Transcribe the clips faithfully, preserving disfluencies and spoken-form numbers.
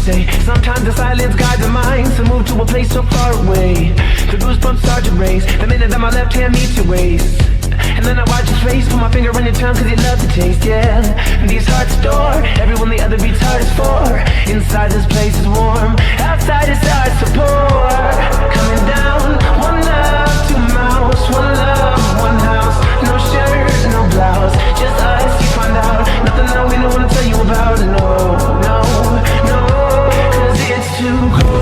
say. Sometimes the silence guides the mind to move to a place so far away. The goosebumps start to raise the minute that my left hand meets your waist. And then I watch your face, put my finger on your tongue cause you love the taste, yeah. And these hearts adore everyone the other beats hard is for. Inside this place is warm, outside it starts to pour. Coming down, one love, two mouths, one love, one house. No shirt, no blouse, just us, you find out. Nothing that we don't wanna tell you about, no, no, no. Cause it's too cold.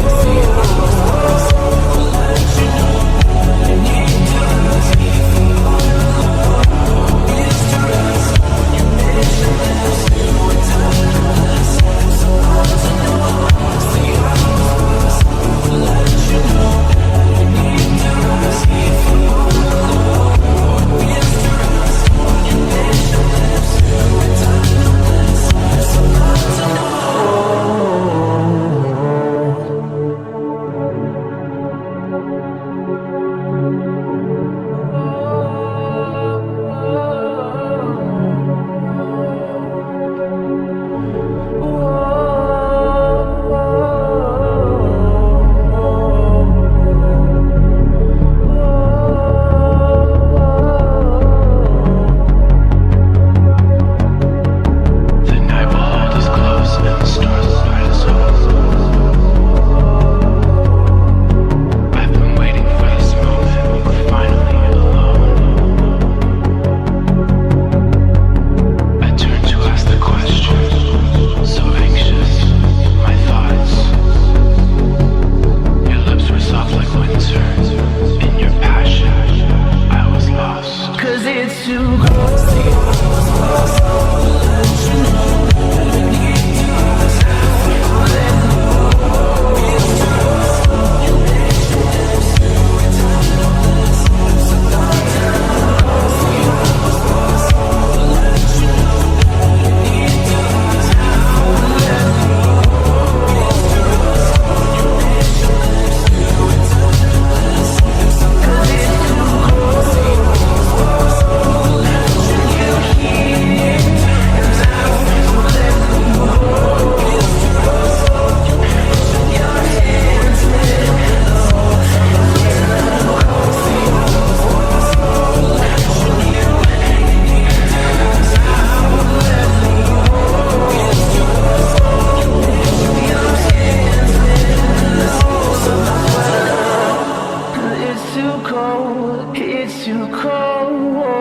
It's too cold, it's too cold.